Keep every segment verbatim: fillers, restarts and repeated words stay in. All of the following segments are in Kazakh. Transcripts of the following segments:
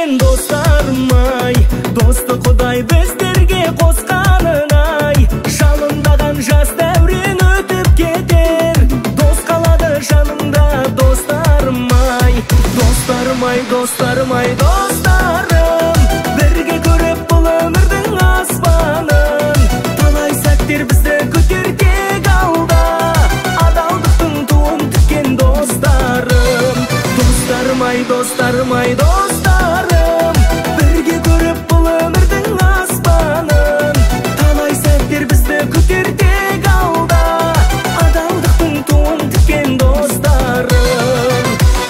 тіккен достарым-ай, досты Құдай біздерге қосқанын-ай. Жалындаған жас дәурен өтіп кетер, дос қалады жаныңда достарым-ай. Достарым-ай, достарым-ай, достарым, бірге көріп бұл өмірдің аспанын. Талай сәттер бізді көтертек алда, адалдықтың туын тіккен достарым. Достарым-ай, достарым-ай, достарым, бірге көріп бұл өмірдің аспанын. Талай сәттер бізді көтертек алда, адалдықтың туын тіккен достарым.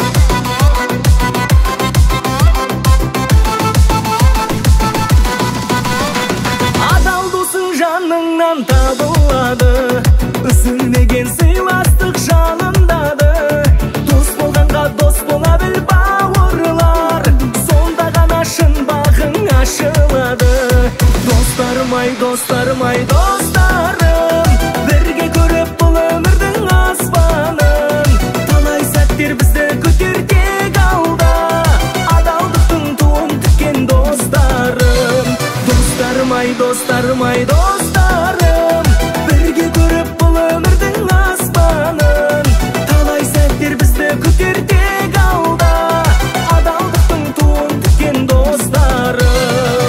Адал досың жаныңнан табылады, үзілмеген сыйластық жанындады. Дос болғанға дос бола біл бауырлар, сонда ғана шын бағың ашылады. Достарым-ай, достарым-ай, достарым, бірге көріп бұл өмірдің аспанын. Талай сәттер бізді көтертек алда, адалдықтың туын тіккен достарым. Достарым-ай, достарым-ай, достарым, бірге көріп бұл өмірдің аспанын. Талай сәттер бізді көтертек алда, адалдықтың туын тіккен достарым.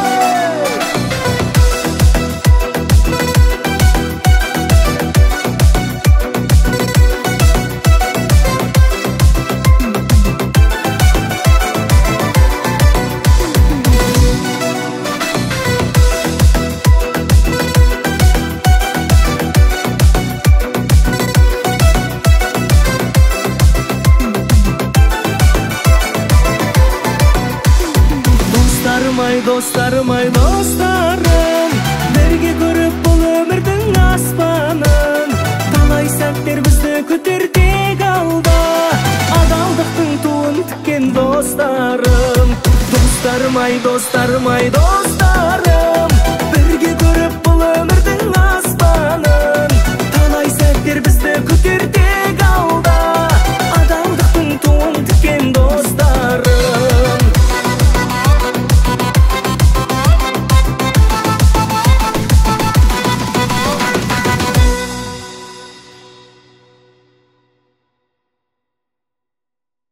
Достарым-ай, достарым-ай, достарым, бірге көріп бұл өмірдің аспанын. Талай сәттер бізді көтертек алда, адалдықтың туын тіккен достарым. Достарым-ай, достарым-ай, достарым,